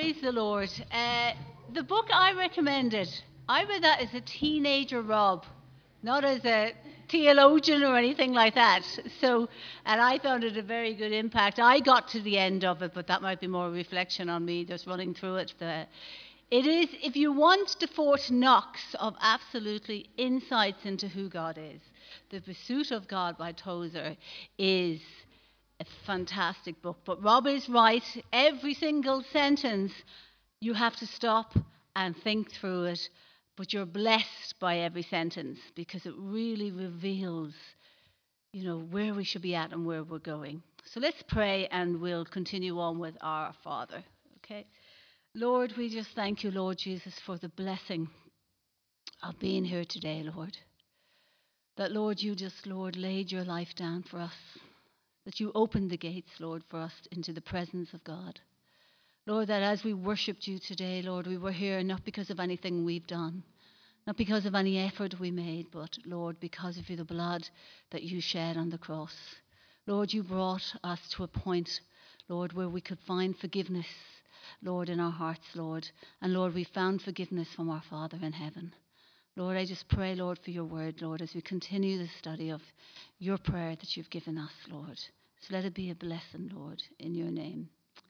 Praise the Lord. The book I recommended, I read that as a teenager Rob, not as a theologian or anything like that. And I found it a very good impact. I got to the end of it, but that might be more a reflection on me just running through it. It is, if you want the Fort Knox of absolutely insights into who God is, The Pursuit of God by Tozer is a fantastic book. But Rob is right. Every single sentence, you have to stop and think through it. But you're blessed by every sentence because it really reveals, where we should be at and where we're going. So let's pray and we'll continue on with our Father. Okay? Lord, we just thank you, Lord Jesus, for the blessing of being here today, Lord. That, Lord, you just, Lord, laid your life down for us. That you opened the gates, Lord, for us into the presence of God. Lord, that as we worshipped you today, Lord, we were here not because of anything we've done, not because of any effort we made, but, Lord, because of the blood that you shed on the cross. Lord, you brought us to a point, Lord, where we could find forgiveness, Lord, in our hearts, Lord. And, Lord, we found forgiveness from our Father in heaven. Lord, I just pray, Lord, for your word, Lord, as we continue the study of your prayer that you've given us, Lord. So let it be a blessing, Lord, in your name.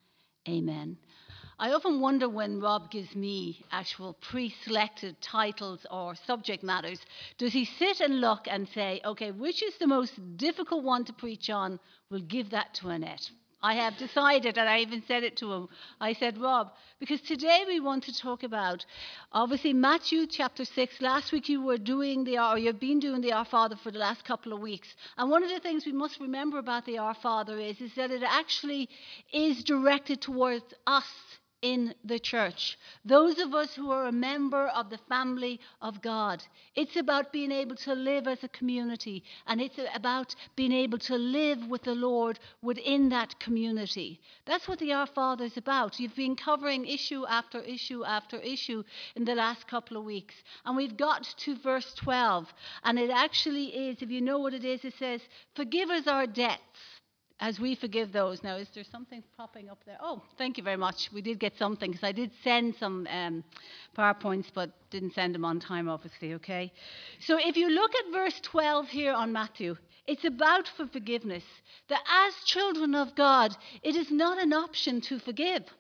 Amen. I often wonder when Rob gives me actual pre-selected titles or subject matters, does he sit and look and say, okay, which is the most difficult one to preach on? We'll give that to Annette. I have decided, and I even said it to him. I said, Rob, because today we want to talk about, obviously, Matthew chapter 6. Last week you've been doing the Our Father for the last couple of weeks. And one of the things we must remember about the Our Father is that it actually is directed towards us in the church. Those of us who are a member of the family of God. It's about being able to live as a community, and it's about being able to live with the Lord within that community. That's what the Our Father is about. You've been covering issue after issue after issue in the last couple of weeks, and we've got to verse 12, and it actually is, if you know what it is, it says, forgive us our debts as we forgive those. Now, is there something popping up there? Oh, thank you very much. We did get something, because I did send some PowerPoints, but didn't send them on time, obviously, okay? So if you look at verse 12 here on Matthew, it's about for forgiveness. That as children of God, it is not an option to forgive.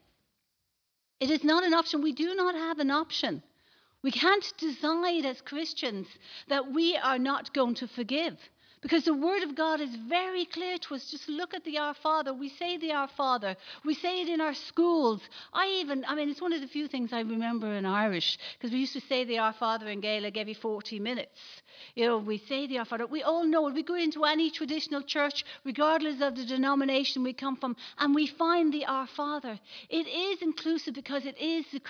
It is not an option. We do not have an option. We can't decide as Christians that we are not going to forgive. Because the Word of God is very clear to us. Just look at the Our Father. We say the Our Father. We say it in our schools. It's one of the few things I remember in Irish, because we used to say the Our Father in Gaelic every 40 minutes. We say the Our Father. We all know it. We go into any traditional church, regardless of the denomination we come from, and we find the Our Father. It is inclusive because it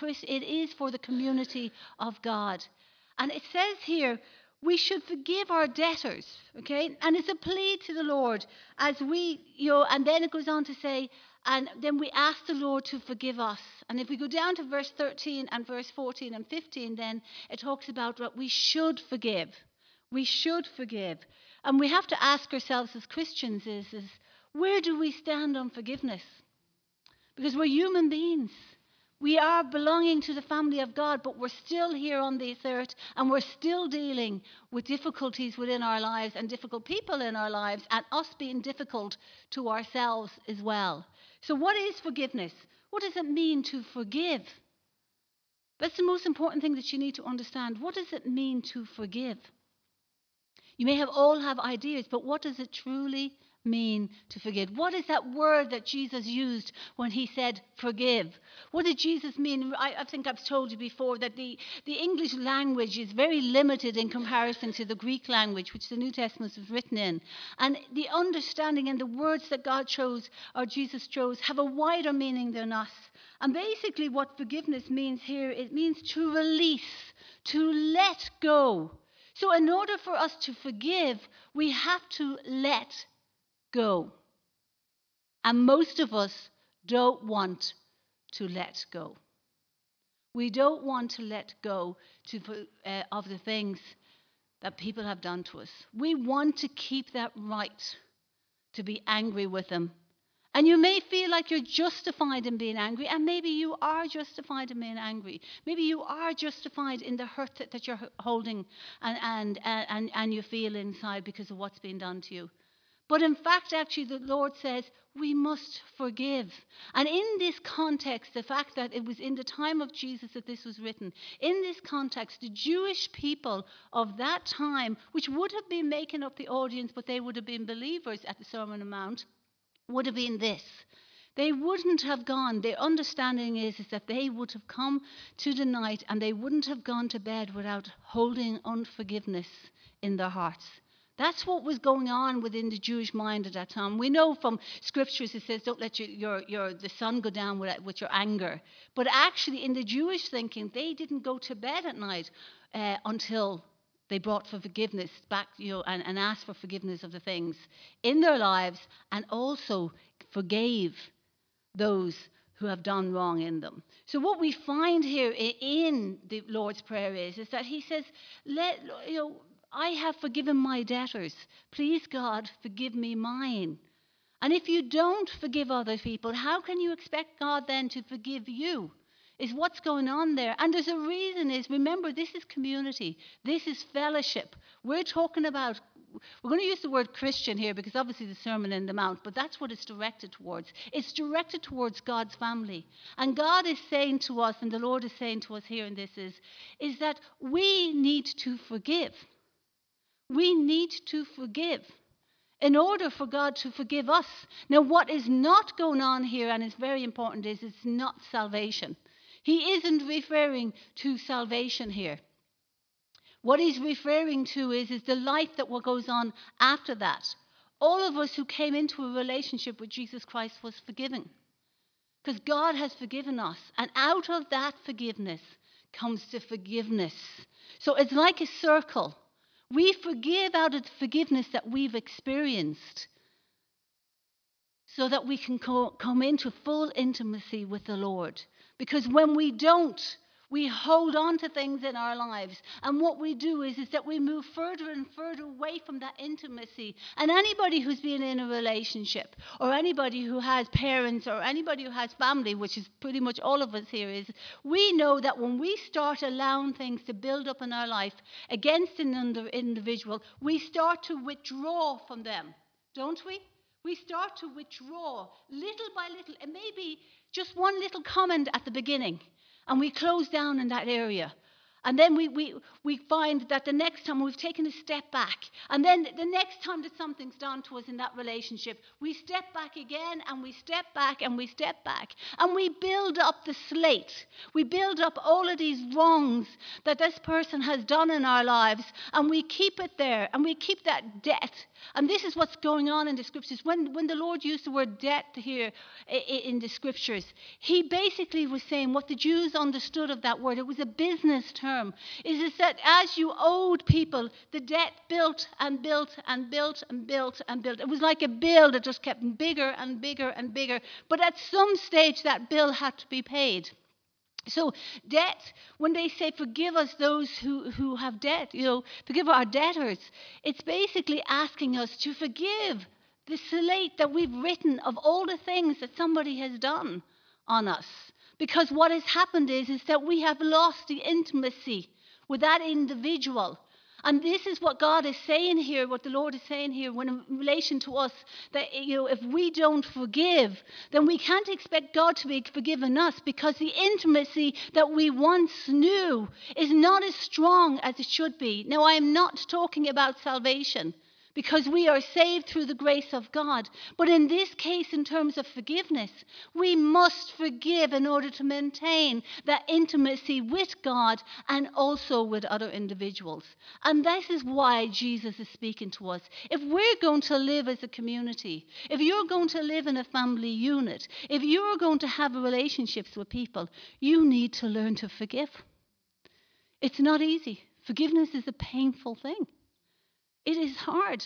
is for the community of God. And it says here, we should forgive our debtors, okay? And it's a plea to the Lord as we, and then it goes on to say, and then we ask the Lord to forgive us. And if we go down to verse 13 and verse 14 and 15, then it talks about what we should forgive. We should forgive. And we have to ask ourselves as Christians is where do we stand on forgiveness? Because we're human beings. We are belonging to the family of God, but we're still here on this earth, and we're still dealing with difficulties within our lives and difficult people in our lives, and us being difficult to ourselves as well. So what is forgiveness? What does it mean to forgive? That's the most important thing that you need to understand. What does it mean to forgive? You may all have ideas, but what does it truly mean to forgive? What is that word that Jesus used when he said forgive? What did Jesus mean? I think I've told you before that the English language is very limited in comparison to the Greek language, which the New Testament was written in. And the understanding and the words that God chose, or Jesus chose, have a wider meaning than us. And basically what forgiveness means here, it means to release, to let go. So in order for us to forgive, we have to let go. And most of us don't want to let go. We don't want to let go of the things that people have done to us. We want to keep that right to be angry with them And you may feel like you're justified in being angry, and maybe you are justified in being angry. Maybe you are justified in the hurt that you're holding and you feel inside because of what's been done to you. But in fact, actually, the Lord says we must forgive. And in this context, the fact that it was in the time of Jesus that this was written, in this context, the Jewish people of that time, which would have been making up the audience, but they would have been believers at the Sermon on the Mount, would have been this. They wouldn't have gone. Their understanding is that they would have come to the night and they wouldn't have gone to bed without holding unforgiveness in their hearts. That's what was going on within the Jewish mind at that time. We know from scriptures it says, don't let the sun go down with your anger. But actually, in the Jewish thinking, they didn't go to bed at night until they brought for forgiveness back, and asked for forgiveness of the things in their lives, and also forgave those who have done wrong in them. So what we find here in the Lord's Prayer is that he says, I have forgiven my debtors. Please, God, forgive me mine. And if you don't forgive other people, how can you expect God then to forgive you? Is what's going on there. And there's a reason remember, this is community. This is fellowship. We're going to use the word Christian here because obviously the Sermon on the Mount, but that's what it's directed towards. It's directed towards God's family. And God is saying to us, and the Lord is saying to us here in this is that we need to forgive. We need to forgive in order for God to forgive us. Now, what is not going on here, and is very important, is it's not salvation. He isn't referring to salvation here. What he's referring to is the life that what goes on after that. All of us who came into a relationship with Jesus Christ was forgiven. Because God has forgiven us. And out of that forgiveness comes the forgiveness. So it's like a circle. We forgive out of the forgiveness that we've experienced so that we can come into full intimacy with the Lord. Because when we don't, we hold on to things in our lives. And what we do is that we move further and further away from that intimacy. And anybody who's been in a relationship, or anybody who has parents, or anybody who has family, which is pretty much all of us here, we know that when we start allowing things to build up in our life against an individual, we start to withdraw from them, don't we? We start to withdraw little by little. It may be just one little comment at the beginning, and we close down in that area. And then we find that the next time we've taken a step back. And then the next time that something's done to us in that relationship, we step back again, and we step back, and we step back. And we build up the slate. We build up all of these wrongs that this person has done in our lives, and we keep it there, and we keep that debt. And this is what's going on in the scriptures. When the Lord used the word debt here in the scriptures, he basically was saying what the Jews understood of that word. It was a business term. Is that as you owed people, the debt built and built and built and built and built. It was like a bill that just kept bigger and bigger and bigger. But at some stage, that bill had to be paid. So debt, when they say forgive us those who have debt, forgive our debtors, it's basically asking us to forgive the slate that we've written of all the things that somebody has done on us. Because what has happened is that we have lost the intimacy with that individual. And this is what God is saying here, what the Lord is saying here when in relation to us, that if we don't forgive, then we can't expect God to be forgiven us, because the intimacy that we once knew is not as strong as it should be. Now, I am not talking about salvation, because we are saved through the grace of God. But in this case, in terms of forgiveness, we must forgive in order to maintain that intimacy with God and also with other individuals. And this is why Jesus is speaking to us. If we're going to live as a community, if you're going to live in a family unit, if you're going to have relationships with people, you need to learn to forgive. It's not easy. Forgiveness is a painful thing. It is hard.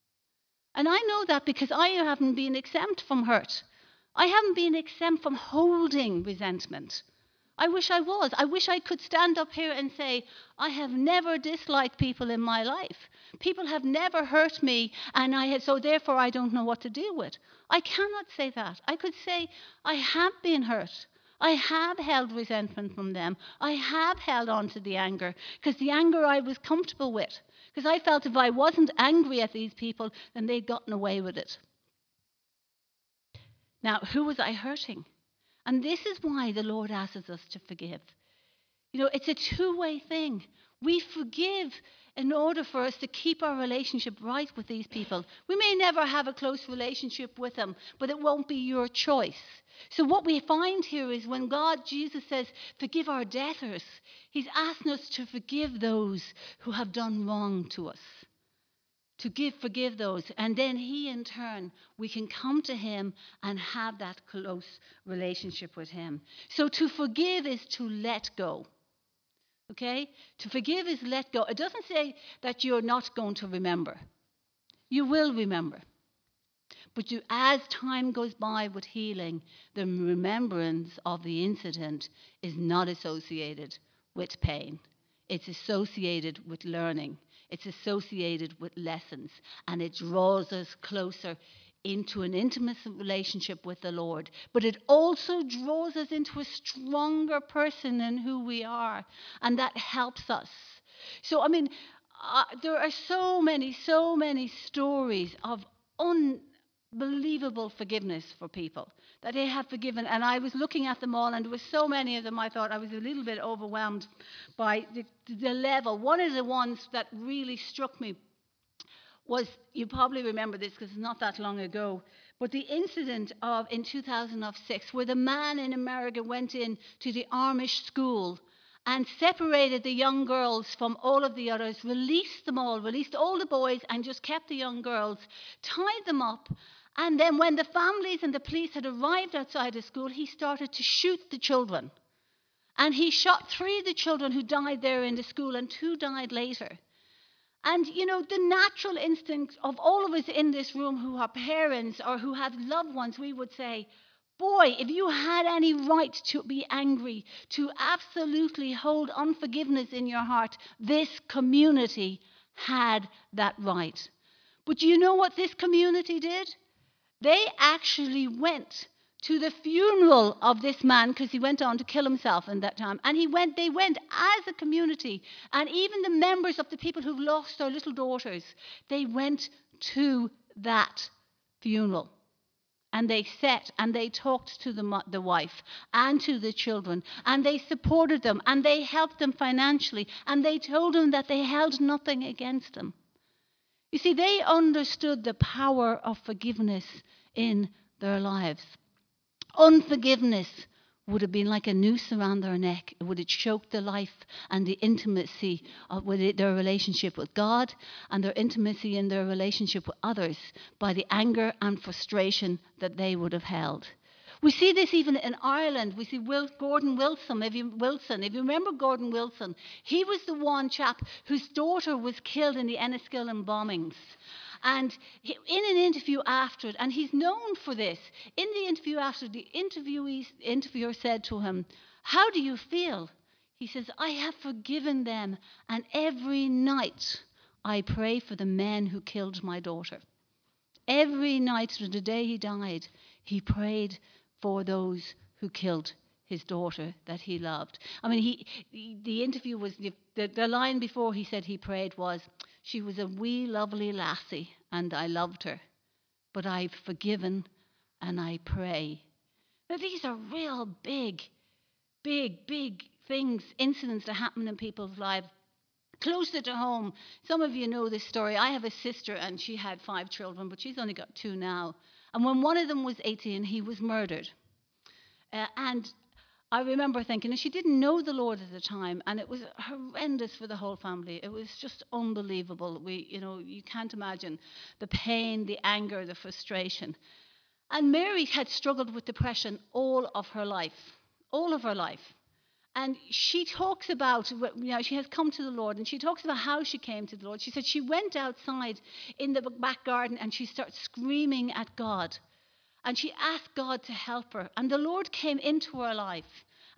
And I know that because I haven't been exempt from hurt. I haven't been exempt from holding resentment. I wish I was. I wish I could stand up here and say, I have never disliked people in my life. People have never hurt me, and so therefore I don't know what to deal with. I cannot say that. I could say, I have been hurt. I have held resentment from them. I have held on to the anger, because the anger I was comfortable with. Because I felt if I wasn't angry at these people, then they'd gotten away with it. Now, who was I hurting? And this is why the Lord asks us to forgive. You know, it's a two-way thing. We forgive in order for us to keep our relationship right with these people. We may never have a close relationship with them, but it won't be your choice. So what we find here is when Jesus says, forgive our debtors, he's asking us to forgive those who have done wrong to us. Forgive those. And then he, in turn, we can come to him and have that close relationship with him. So to forgive is to let go. Okay? To forgive is let go. It doesn't say that you're not going to remember. You will remember. But as time goes by with healing, the remembrance of the incident is not associated with pain. It's associated with learning. It's associated with lessons. And it draws us closer into an intimate relationship with the Lord. But it also draws us into a stronger person in who we are. And that helps us. So, I mean, there are so many stories of unbelievable forgiveness for people that they have forgiven. And I was looking at them all, and there were so many of them, I thought I was a little bit overwhelmed by the level. One of the ones that really struck me was, you probably remember this because it's not that long ago, but the incident in 2006 where the man in America went in to the Amish school and separated the young girls from all of the others, released all the boys and just kept the young girls, tied them up. And then when the families and the police had arrived outside the school, he started to shoot the children. And he shot 3 of the children who died there in the school, and 2 died later. And, you know, the natural instinct of all of us in this room who are parents or who have loved ones, we would say, boy, if you had any right to be angry, to absolutely hold unforgiveness in your heart, this community had that right. But you know what this community did? They actually went to the funeral of this man, because he went on to kill himself in that time. And they went as a community. And even the members of the people who've lost their little daughters, they went to that funeral. And they sat and they talked to the wife and to the children. And they supported them and they helped them financially. And they told them that they held nothing against them. You see, they understood the power of forgiveness in their lives. Unforgiveness would have been like a noose around their neck. It would have choked the life and the intimacy of their relationship with God and their intimacy in their relationship with others by the anger and frustration that they would have held. We see this even in Ireland. We see Gordon Wilson. If you remember Gordon Wilson, he was the one chap whose daughter was killed in the Enniskillen bombings. And in an interview after it, and he's known for this, in the interview after, the interviewer said to him, "How do you feel?" He says, "I have forgiven them, and every night I pray for the men who killed my daughter." Every night to the day he died, he prayed for those who killed his daughter that he loved. I mean, the interview was, the line before he said he prayed was, "She was a wee lovely lassie and I loved her, but I've forgiven and I pray." Now these are real big things, incidents that happen in people's lives. Closer to home, some of you know this story. I have a sister and she had 5 children, but she's only got 2 now. And when one of them was 18, he was murdered. And I remember thinking, and she didn't know the Lord at the time, and it was horrendous for the whole family. It was just unbelievable. You can't imagine the pain, the anger, the frustration. And Mary had struggled with depression all of her life. And she talks about, she has come to the Lord, and she talks about how she came to the Lord. She said she went outside in the back garden and she started screaming at God. And she asked God to help her. And the Lord came into her life.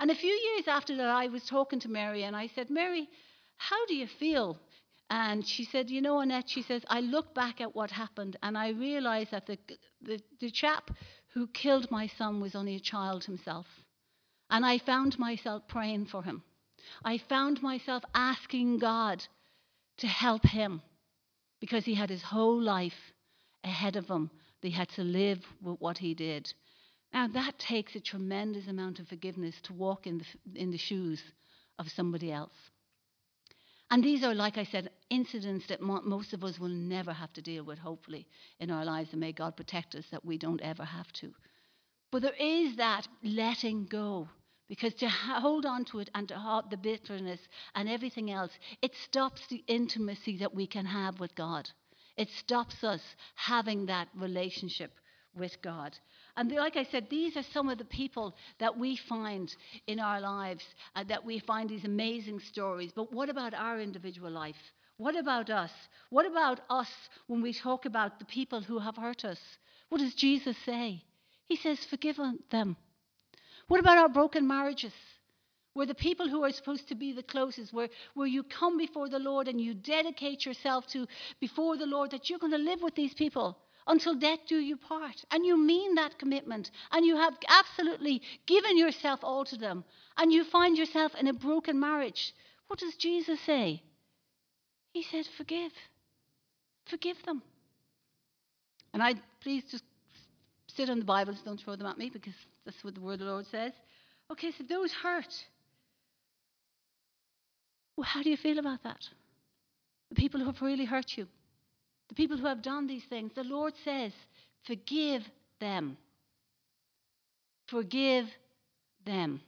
And a few years after that, I was talking to Mary, and I said, Mary, how do you feel? And she said, you know, Annette, she says, I look back at what happened, and I realised that the chap who killed my son was only a child himself. And I found myself praying for him. I found myself asking God to help him, because he had his whole life ahead of him that he had to live with what he did. Now, that takes a tremendous amount of forgiveness to walk in the shoes of somebody else. And these are, like I said, incidents that most of us will never have to deal with, hopefully, in our lives. And may God protect us that we don't ever have to. But there is that letting go. Because to hold on to it and to have the bitterness and everything else, it stops the intimacy that we can have with God. It stops us having that relationship with God. And like I said, these are some of the people that we find in our lives, that we find these amazing stories. But what about our individual life? What about us? What about us when we talk about the people who have hurt us? What does Jesus say? He says, forgive them. What about our broken marriages? Where the people who are supposed to be the closest, where you come before the Lord and you dedicate yourself to before the Lord that you're going to live with these people until death do you part. And you mean that commitment. And you have absolutely given yourself all to them. And you find yourself in a broken marriage. What does Jesus say? He said, forgive. Forgive them. And please just sit on the Bibles, don't throw them at me, because that's what the word of the Lord says. Okay, so those hurt. Well, how do you feel about that? The people who have really hurt you, the people who have done these things, the Lord says, forgive them. Forgive them.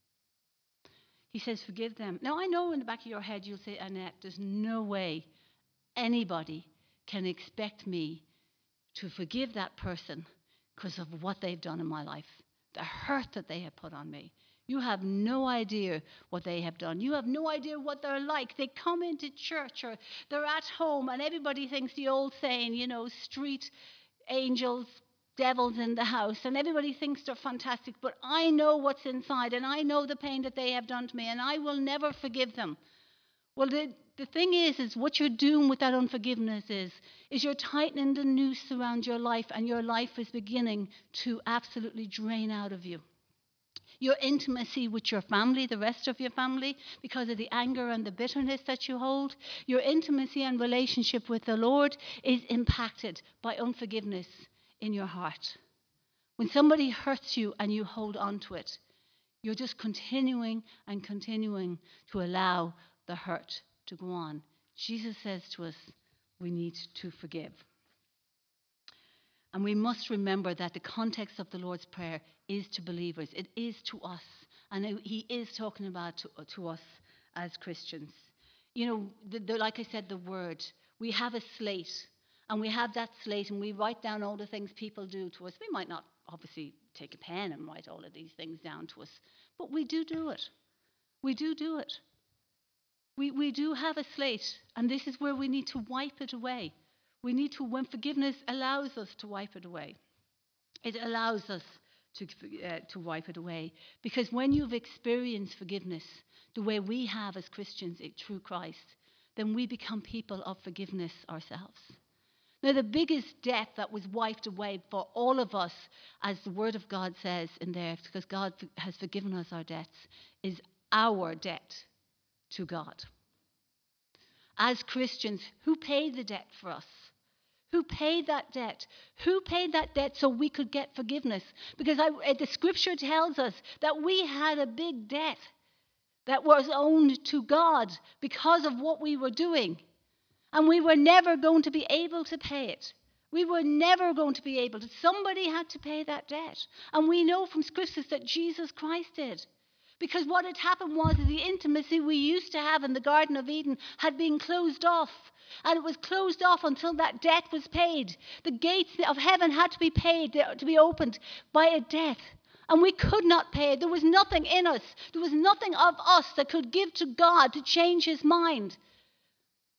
He says, forgive them. Now, I know in the back of your head you'll say, Annette, there's no way anybody can expect me to forgive that person because of what they've done in my life, the hurt that they have put on me. You have no idea what they have done. You have no idea what they're like. They come into church or they're at home and everybody thinks the old saying, you know, street angels, devils in the house, and everybody thinks they're fantastic. But I know what's inside and I know the pain that they have done to me and I will never forgive them. Well, the thing is what you're doing with that unforgiveness is you're tightening the noose around your life and your life is beginning to absolutely drain out of you. Your intimacy with your family, the rest of your family, because of the anger and the bitterness that you hold, your intimacy and relationship with the Lord is impacted by unforgiveness in your heart. When somebody hurts you and you hold on to it, you're just continuing and continuing to allow the hurt to go on. Jesus says to us, we need to forgive. And we must remember that the context of the Lord's Prayer is to believers. It is to us. And he is talking about to us as Christians. You know, like I said, the word. We have a slate. And we have that slate and we write down all the things people do to us. We might not obviously take a pen and write all of these things down to us. But we do it. We do it. We do have a slate. And this is where we need to wipe it away. We need to, when forgiveness allows us to wipe it away, it allows us to wipe it away. Because when you've experienced forgiveness the way we have as Christians through Christ, then we become people of forgiveness ourselves. Now, the biggest debt that was wiped away for all of us, as the Word of God says in there, because God has forgiven us our debts, is our debt to God. As Christians, who paid the debt for us? Who paid that debt? Who paid that debt so we could get forgiveness? Because the scripture tells us that we had a big debt that was owed to God because of what we were doing. And we were never going to be able to pay it. We were never going to be able to. Somebody had to pay that debt. And we know from scriptures that Jesus Christ did. Because what had happened was the intimacy we used to have in the Garden of Eden had been closed off. And it was closed off until that debt was paid. The gates of heaven had to be paid, to be opened by a debt. And we could not pay it. There was nothing in us. There was nothing of us that could give to God to change his mind.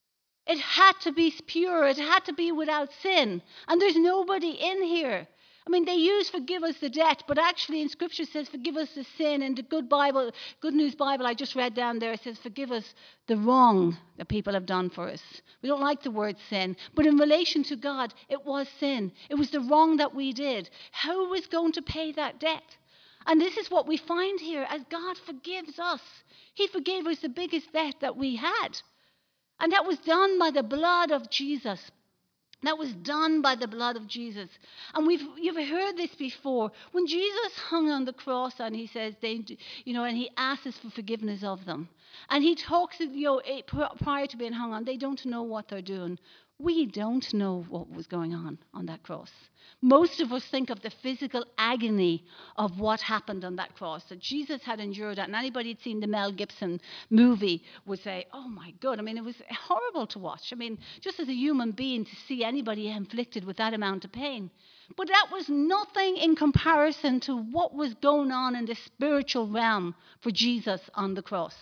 It had to be pure. It had to be without sin. And there's nobody in here. I mean, they use forgive us the debt, but actually in Scripture it says forgive us the sin. And the Good News Bible I just read down there, it says forgive us the wrong that people have done for us. We don't like the word sin, but in relation to God, it was sin. It was the wrong that we did. Who was going to pay that debt? And this is what we find here as God forgives us. He forgave us the biggest debt that we had. And that was done by the blood of Jesus. That was done by the blood of Jesus. And you've heard this before. When Jesus hung on the cross and he says, and he asks us for forgiveness of them. And he talks, prior to being hung on, they don't know what they're doing. We don't know what was going on that cross. Most of us think of the physical agony of what happened on that cross, that Jesus had endured that. And anybody who'd seen the Mel Gibson movie would say, oh my God, I mean, it was horrible to watch. I mean, just as a human being to see anybody inflicted with that amount of pain. But that was nothing in comparison to what was going on in the spiritual realm for Jesus on the cross.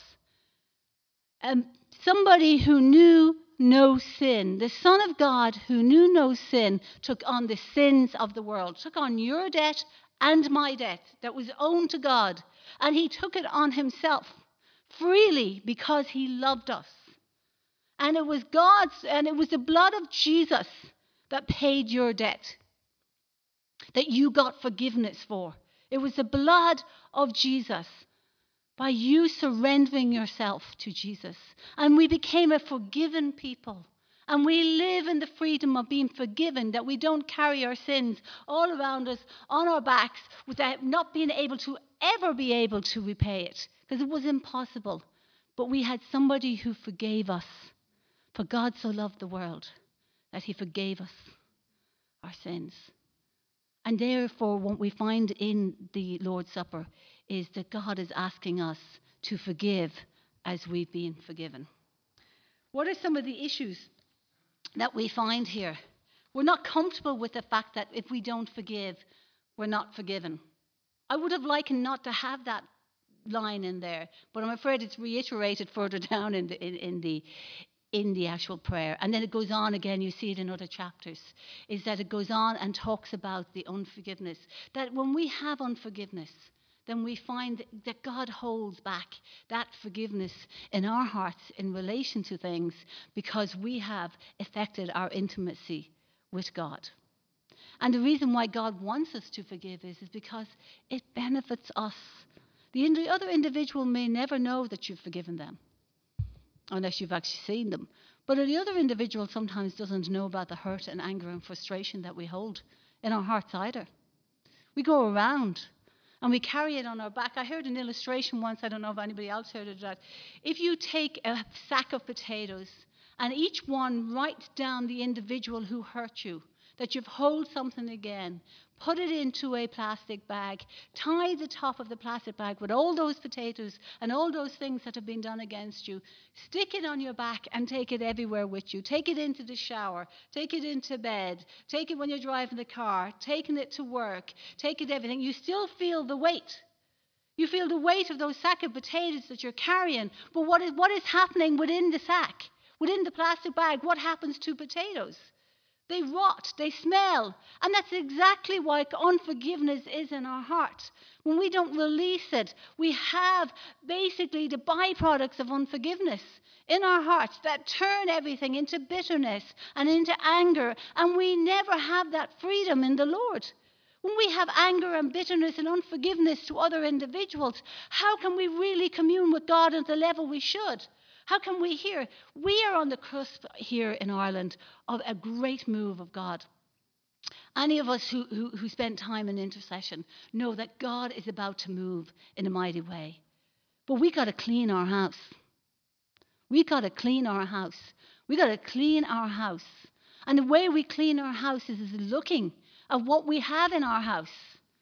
Somebody who knew no sin, the Son of God who knew no sin, took on the sins of the world, took on your debt and my debt that was owed to God, and he took it on himself freely because he loved us. And it was the blood of Jesus that paid your debt, that you got forgiveness for. It was the blood of Jesus. By you surrendering yourself to Jesus. And we became a forgiven people. And we live in the freedom of being forgiven, that we don't carry our sins all around us, on our backs, without not being able to ever be able to repay it. Because it was impossible. But we had somebody who forgave us. For God so loved the world that he forgave us our sins. And therefore, what we find in the Lord's Supper is that God is asking us to forgive as we've been forgiven. What are some of the issues that we find here? We're not comfortable with the fact that if we don't forgive, we're not forgiven. I would have liked not to have that line in there, but I'm afraid it's reiterated further down in the actual prayer. And then it goes on again, you see it in other chapters, is that it goes on and talks about the unforgiveness. That when we have unforgiveness, then we find that God holds back that forgiveness in our hearts in relation to things because we have affected our intimacy with God. And the reason why God wants us to forgive is because it benefits us. The other individual may never know that you've forgiven them, unless you've actually seen them. But the other individual sometimes doesn't know about the hurt and anger and frustration that we hold in our hearts either. We go around and we carry it on our back. I heard an illustration once, I don't know if anybody else heard it, that if you take a sack of potatoes and each one write down the individual who hurt you, that you've hold something again, put it into a plastic bag, tie the top of the plastic bag with all those potatoes and all those things that have been done against you, stick it on your back and take it everywhere with you. Take it into the shower, take it into bed, take it when you're driving the car, taking it to work, take it everything. You still feel the weight. You feel the weight of those sack of potatoes that you're carrying. But what is happening within the sack, within the plastic bag? What happens to potatoes? They rot, they smell. And that's exactly why unforgiveness is in our heart. When we don't release it, we have basically the byproducts of unforgiveness in our hearts that turn everything into bitterness and into anger. And we never have that freedom in the Lord. When we have anger and bitterness and unforgiveness to other individuals, how can we really commune with God at the level we should? How can we hear? We are on the cusp here in Ireland of a great move of God. Any of us who spend time in intercession know that God is about to move in a mighty way. But we got to clean our house. We got to clean our house. We got to clean our house. And the way we clean our house is looking at what we have in our house.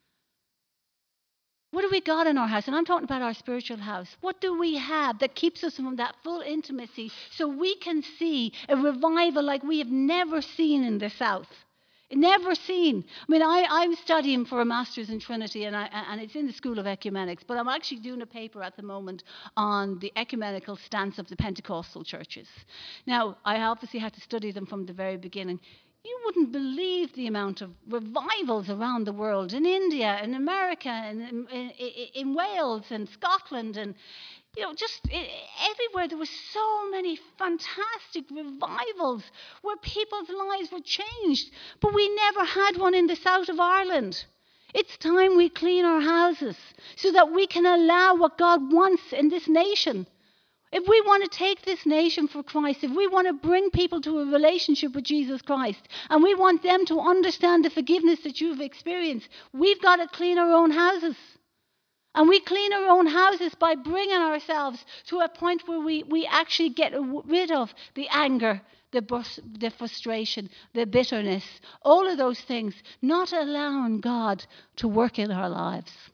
What do we got in our house? And I'm talking about our spiritual house. What do we have that keeps us from that full intimacy so we can see a revival like we have never seen in the South? Never seen. I mean, I'm studying for a master's in Trinity, and it's in the School of Ecumenics, but I'm actually doing a paper at the moment on the ecumenical stance of the Pentecostal churches. Now, I obviously had to study them from the very beginning. You wouldn't believe the amount of revivals around the world, in India, in America, and in Wales and Scotland, and just everywhere. There were so many fantastic revivals where people's lives were changed, but we never had one in the south of Ireland. It's time we clean our houses so that we can allow what God wants in this nation. If we want to take this nation for Christ, if we want to bring people to a relationship with Jesus Christ, and we want them to understand the forgiveness that you've experienced, we've got to clean our own houses. And we clean our own houses by bringing ourselves to a point where we actually get rid of the anger, the frustration, the bitterness, all of those things, not allowing God to work in our lives.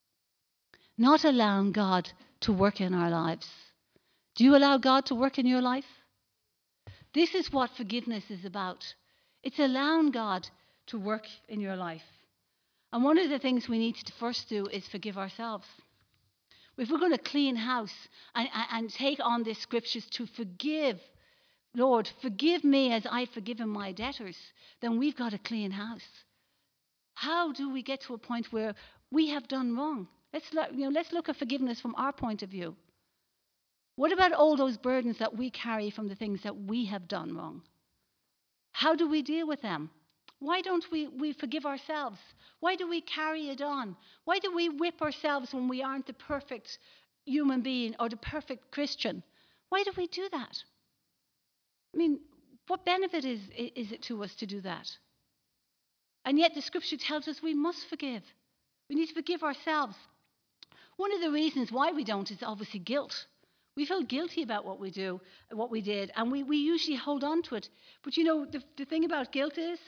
Not allowing God to work in our lives. Do you allow God to work in your life? This is what forgiveness is about. It's allowing God to work in your life. And one of the things we need to first do is forgive ourselves. If we're going to clean house and take on these scriptures to forgive, Lord, forgive me as I've forgiven my debtors, then we've got a clean house. How do we get to a point where we have done wrong? Let's look at forgiveness from our point of view. What about all those burdens that we carry from the things that we have done wrong? How do we deal with them? Why don't we forgive ourselves? Why do we carry it on? Why do we whip ourselves when we aren't the perfect human being or the perfect Christian? Why do we do that? I mean, what benefit is it to us to do that? And yet the scripture tells us we must forgive. We need to forgive ourselves. One of the reasons why we don't is obviously guilt. We feel guilty about what we do, what we did, and we usually hold on to it. But the thing about guilt is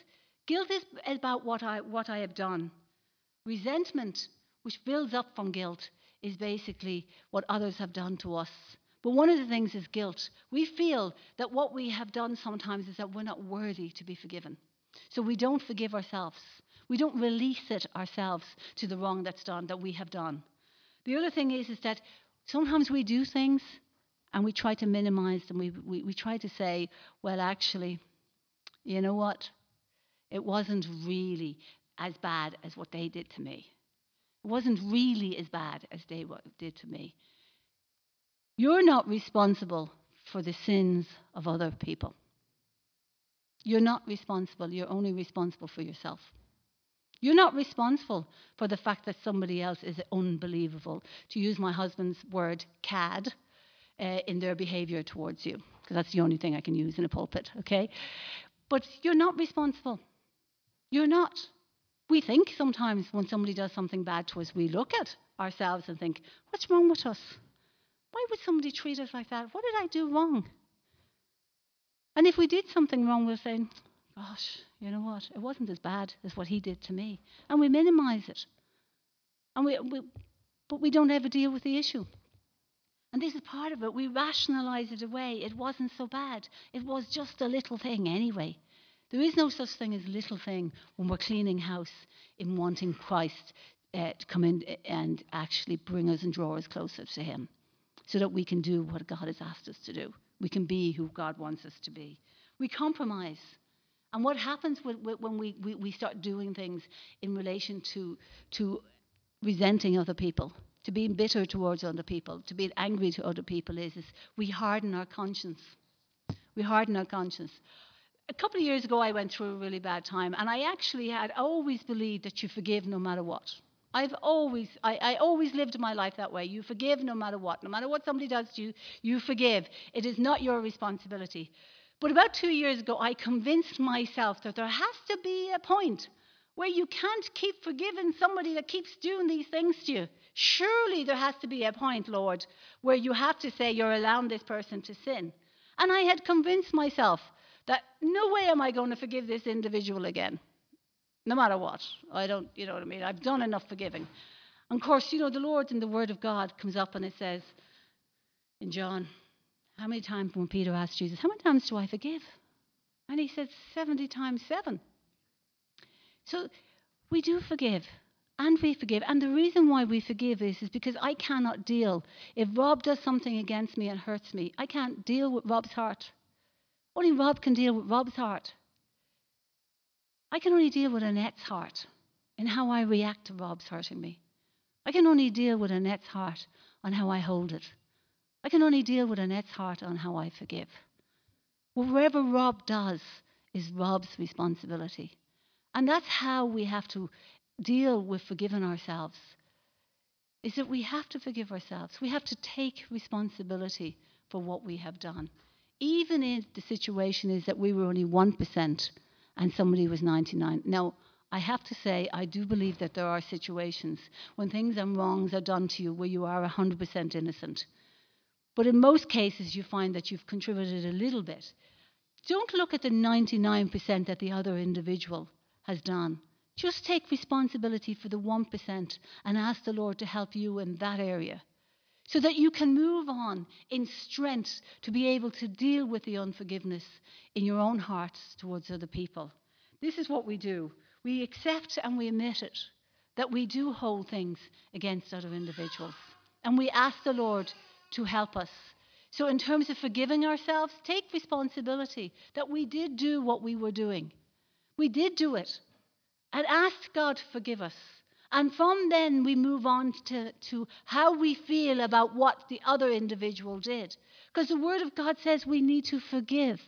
about what I have done. Resentment, which builds up from guilt, is basically what others have done to us. But one of the things is guilt. We feel that what we have done sometimes is that we're not worthy to be forgiven. So we don't forgive ourselves. We don't release it ourselves to the wrong that's done, that we have done. The other thing is that sometimes we do things and we try to minimize them. We try to say, well, actually, you know what? It wasn't really as bad as what they did to me. It wasn't really as bad as they did to me. You're not responsible for the sins of other people. You're not responsible. You're only responsible for yourself. You're not responsible for the fact that somebody else is unbelievable, to use my husband's word, cad, in their behavior towards you, because that's the only thing I can use in a pulpit, okay? But you're not responsible. You're not. We think sometimes when somebody does something bad to us, we look at ourselves and think, what's wrong with us? Why would somebody treat us like that? What did I do wrong? And if we did something wrong, we'll say, gosh, you know what? It wasn't as bad as what he did to me. And we minimize it. But we don't ever deal with the issue. And this is part of it. We rationalize it away. It wasn't so bad. It was just a little thing anyway. There is no such thing as little thing when we're cleaning house in wanting Christ to come in and actually bring us and draw us closer to him so that we can do what God has asked us to do. We can be who God wants us to be. We compromise. And what happens when we start doing things in relation to resenting other people, to being bitter towards other people, to being angry to other people is we harden our conscience. We harden our conscience. A couple of years ago, I went through a really bad time, and I actually had always believed that you forgive no matter what. I always lived my life that way. You forgive no matter what. No matter what somebody does to you, you forgive. It is not your responsibility. But about 2 years ago, I convinced myself that there has to be a point where you can't keep forgiving somebody that keeps doing these things to you. Surely there has to be a point, Lord, where you have to say you're allowing this person to sin. And I had convinced myself that no way am I going to forgive this individual again. No matter what. I don't, you know what I mean? I've done enough forgiving. And of course, the Lord in the Word of God comes up and it says in John, how many times when Peter asked Jesus, how many times do I forgive? And he said 70 times 7. So we do forgive. And we forgive. And the reason why we forgive is because I cannot deal. If Rob does something against me and hurts me, I can't deal with Rob's heart. Only Rob can deal with Rob's heart. I can only deal with Annette's heart and how I react to Rob's hurting me. I can only deal with Annette's heart on how I hold it. I can only deal with Annette's heart on how I forgive. Whatever Rob does is Rob's responsibility. And that's how we have to deal with forgiving ourselves, is that we have to forgive ourselves. We have to take responsibility for what we have done. Even if the situation is that we were only 1% and somebody was 99. Now, I have to say, I do believe that there are situations when things and wrongs are done to you where you are 100% innocent. But in most cases, you find that you've contributed a little bit. Don't look at the 99% that the other individual has done. Just take responsibility for the 1% and ask the Lord to help you in that area so that you can move on in strength to be able to deal with the unforgiveness in your own hearts towards other people. This is what we do. We accept and we admit it, that we do hold things against other individuals. And we ask the Lord to help us. So in terms of forgiving ourselves, take responsibility that we did do what we were doing. We did do it. And ask God to forgive us. And from then we move on to how we feel about what the other individual did. Because the Word of God says we need to forgive.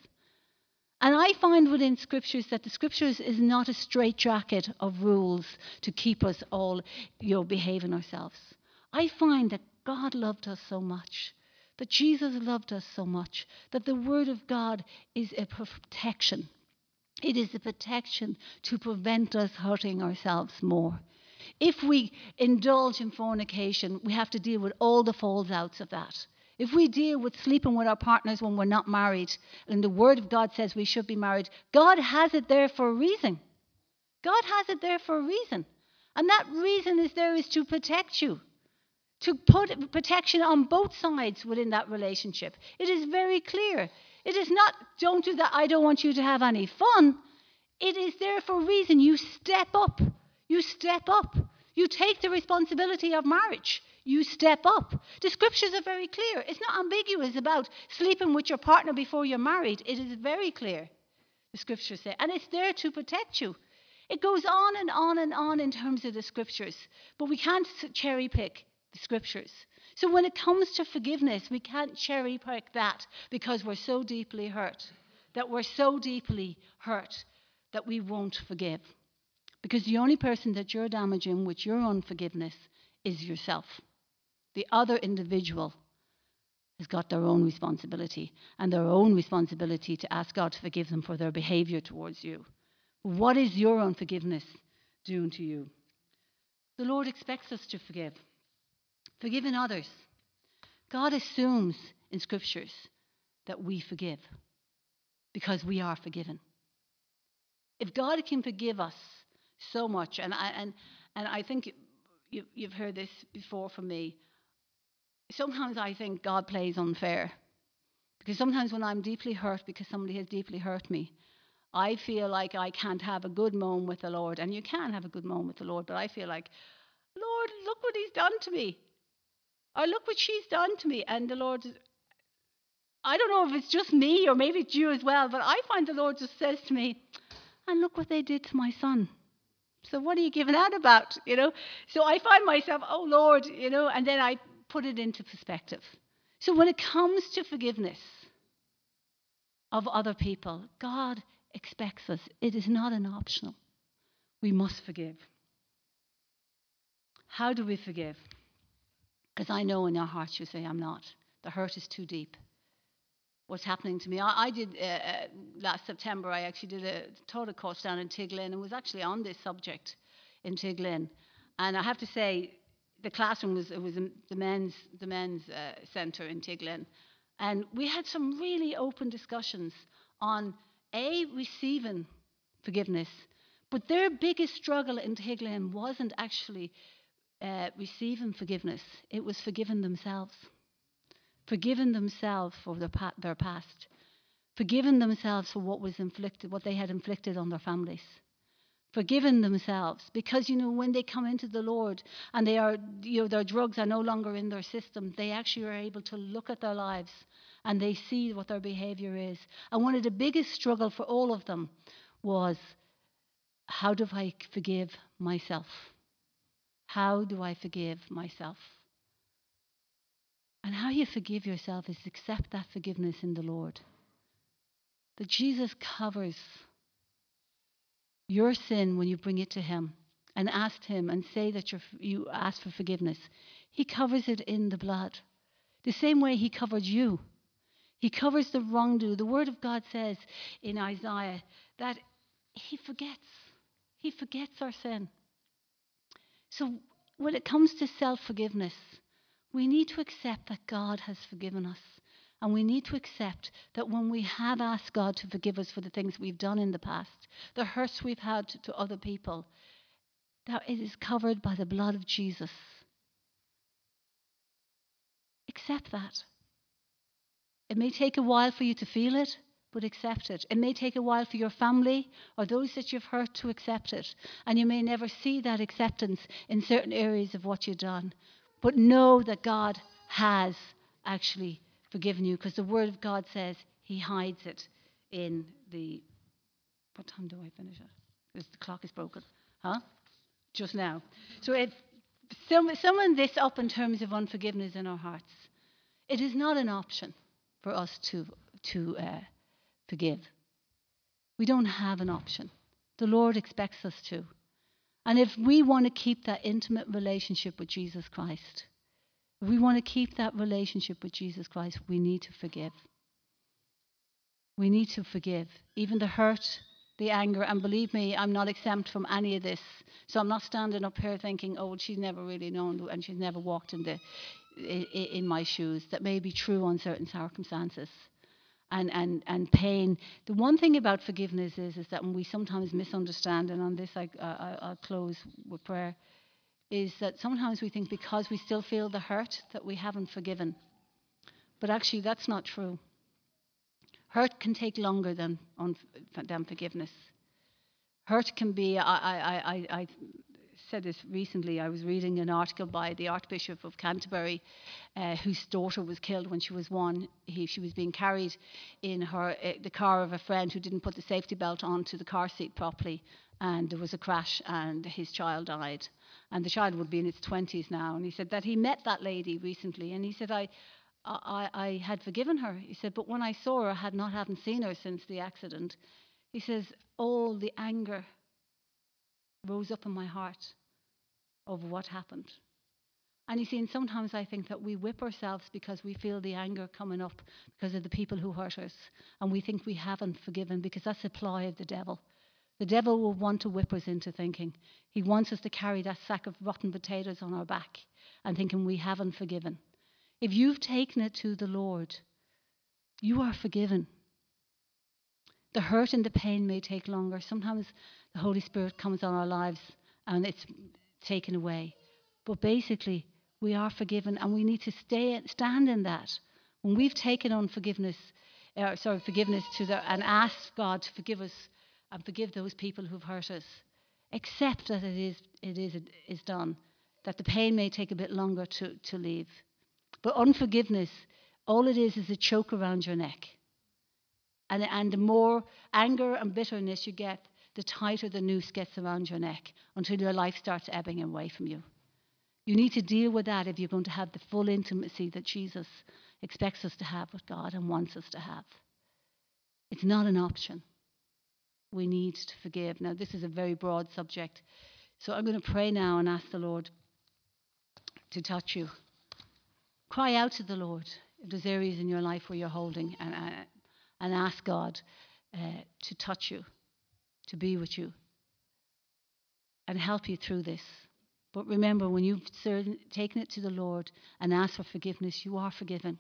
And I find within Scriptures that the Scriptures is not a straitjacket of rules to keep us all, behaving ourselves. I find that God loved us so much, that Jesus loved us so much, that the Word of God is a protection. It is a protection to prevent us hurting ourselves more. If we indulge in fornication, we have to deal with all the falls outs of that. If we deal with sleeping with our partners when we're not married, and the Word of God says we should be married, God has it there for a reason. God has it there for a reason. And that reason is to protect you, to put protection on both sides within that relationship. It is very clear. It is not, don't do that, I don't want you to have any fun. It is there for a reason. You step up. You step up. You take the responsibility of marriage. You step up. The Scriptures are very clear. It's not ambiguous about sleeping with your partner before you're married. It is very clear, the Scriptures say. And it's there to protect you. It goes on and on and on in terms of the Scriptures. But we can't cherry pick the Scriptures. So when it comes to forgiveness, we can't cherry pick that because we're so deeply hurt. That we're so deeply hurt that we won't forgive. Because the only person that you're damaging with your unforgiveness is yourself. The other individual has got their own responsibility and their own responsibility to ask God to forgive them for their behavior towards you. What is your unforgiveness doing to you? The Lord expects us to forgive. Forgiving others. God assumes in Scriptures that we forgive because we are forgiven. If God can forgive us so much, and I think you've heard this before from me, sometimes I think God plays unfair. Because sometimes when I'm deeply hurt because somebody has deeply hurt me, I feel like I can't have a good moment with the Lord. And you can have a good moment with the Lord, but I feel like, Lord, look what he's done to me. Or look what she's done to me. And the Lord, I don't know if it's just me or maybe it's you as well, but I find the Lord just says to me, and look what they did to my son. So what are you giving out about, So I find myself, oh, Lord, and then I put it into perspective. So when it comes to forgiveness of other people, God expects us. It is not an optional. We must forgive. How do we forgive? Because I know in your hearts you say, I'm not. The hurt is too deep. What's happening to me? I did, last September, I actually taught a course down in Tiglin and was actually on this subject in Tiglin. And I have to say, the classroom was the men's centre in Tiglin. And we had some really open discussions on, receiving forgiveness. But their biggest struggle in Tiglin wasn't actually receiving forgiveness. It was forgiving themselves. Forgiving themselves for their past. Forgiving themselves for what they had inflicted on their families. Forgiving themselves. Because, when they come into the Lord and they are, their drugs are no longer in their system, they actually are able to look at their lives and they see what their behavior is. And one of the biggest struggle for all of them was how do I forgive myself? How do I forgive myself? And how you forgive yourself is accept that forgiveness in the Lord. That Jesus covers your sin when you bring it to Him and ask Him and say that you ask for forgiveness. He covers it in the blood. The same way He covered you. He covers the wrongdoer. The Word of God says in Isaiah that He forgets. He forgets our sin. So when it comes to self-forgiveness, we need to accept that God has forgiven us. And we need to accept that when we have asked God to forgive us for the things we've done in the past, the hurts we've had to other people, that it is covered by the blood of Jesus. Accept that. It may take a while for you to feel it, but accept it. It may take a while for your family or those that you've hurt to accept it. And you may never see that acceptance in certain areas of what you've done. But know that God has actually forgiven you, because the Word of God says He hides it in the... What time do I finish it? Because the clock is broken. Huh? Just now. So if summing this up in terms of unforgiveness in our hearts, it is not an option for us to forgive. We don't have an option. The Lord expects us to. And if we want to keep that intimate relationship with Jesus Christ, if we want to keep that relationship with Jesus Christ, we need to forgive. We need to forgive. Even the hurt, the anger, and believe me, I'm not exempt from any of this. So I'm not standing up here thinking, oh, she's never really known and she's never walked in my shoes. That may be true on certain circumstances. And pain. The one thing about forgiveness is that when we sometimes misunderstand, and on this I'll close with prayer, is that sometimes we think because we still feel the hurt that we haven't forgiven. But actually that's not true. Hurt can take longer than forgiveness. Hurt can be, I said this recently, I was reading an article by the Archbishop of Canterbury, whose daughter was killed when she was one. She was being carried in the car of a friend who didn't put the safety belt onto the car seat properly, and there was a crash and his child died. And the child would be in its 20s now. And he said that he met that lady recently, and he said, I had forgiven her. He said, but when I saw her, I hadn't seen her since the accident. He says, all the anger rose up in my heart over what happened. And you see, and sometimes I think that we whip ourselves because we feel the anger coming up because of the people who hurt us. And we think we haven't forgiven because that's a ploy of the devil. The devil will want to whip us into thinking. He wants us to carry that sack of rotten potatoes on our back and thinking we haven't forgiven. If you've taken it to the Lord, you are forgiven. The hurt and the pain may take longer. Sometimes the Holy Spirit comes on our lives and it's taken away. But basically, we are forgiven and we need to stand in that. When we've taken on forgiveness and asked God to forgive us and forgive those people who've hurt us, accept that it is done, that the pain may take a bit longer to leave. But unforgiveness, all it is a choke around your neck. And the more anger and bitterness you get, the tighter the noose gets around your neck until your life starts ebbing away from you. You need to deal with that if you're going to have the full intimacy that Jesus expects us to have with God and wants us to have. It's not an option. We need to forgive. Now, this is a very broad subject. So I'm going to pray now and ask the Lord to touch you. Cry out to the Lord if there's areas in your life where you're holding, and ask God to touch you, to be with you, and help you through this. But remember, when you've taken it to the Lord and asked for forgiveness, you are forgiven.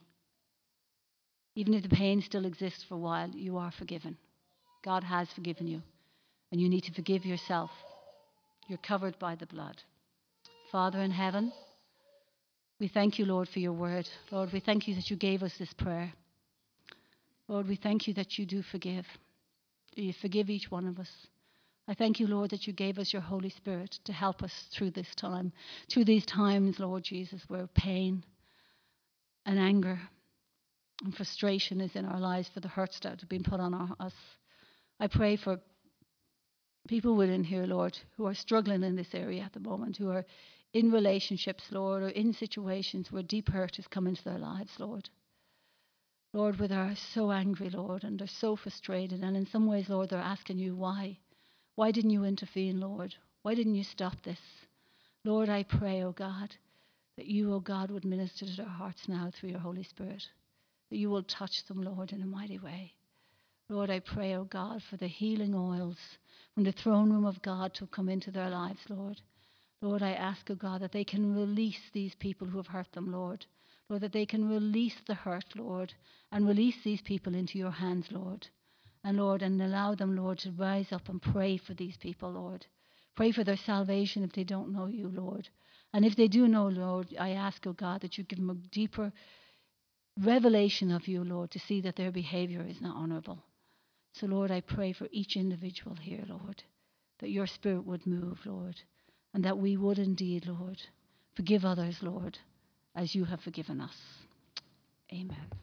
Even if the pain still exists for a while, you are forgiven. God has forgiven you, and you need to forgive yourself. You're covered by the blood. Father in heaven, we thank you, Lord, for your word. Lord, we thank you that you gave us this prayer. Lord, we thank you that you do forgive. You forgive each one of us. I thank you, Lord, that you gave us your Holy Spirit to help us through this time, through these times, Lord Jesus, where pain and anger and frustration is in our lives for the hurts that have been put on us. I pray for People within here, Lord, who are struggling in this area at the moment, who are in relationships, Lord, or in situations where deep hurt has come into their lives, Lord. Lord, where they're so angry, Lord, and they're so frustrated. And in some ways, Lord, they're asking you why. Why didn't you intervene, Lord? Why didn't you stop this? Lord, I pray, O God, that you, O God, would minister to their hearts now through your Holy Spirit, that you will touch them, Lord, in a mighty way. Lord, I pray, O God, for the healing oils from the throne room of God to come into their lives, Lord. Lord, I ask, O God, that they can release these people who have hurt them, Lord. Lord, that they can release the hurt, Lord, and release these people into your hands, Lord. And Lord, and allow them, Lord, to rise up and pray for these people, Lord. Pray for their salvation if they don't know you, Lord. And if they do know, Lord, I ask, O God, that you give them a deeper revelation of you, Lord, to see that their behavior is not honorable. So, Lord, I pray for each individual here, Lord, that your Spirit would move, Lord, and that we would indeed, Lord, forgive others, Lord, as you have forgiven us. Amen.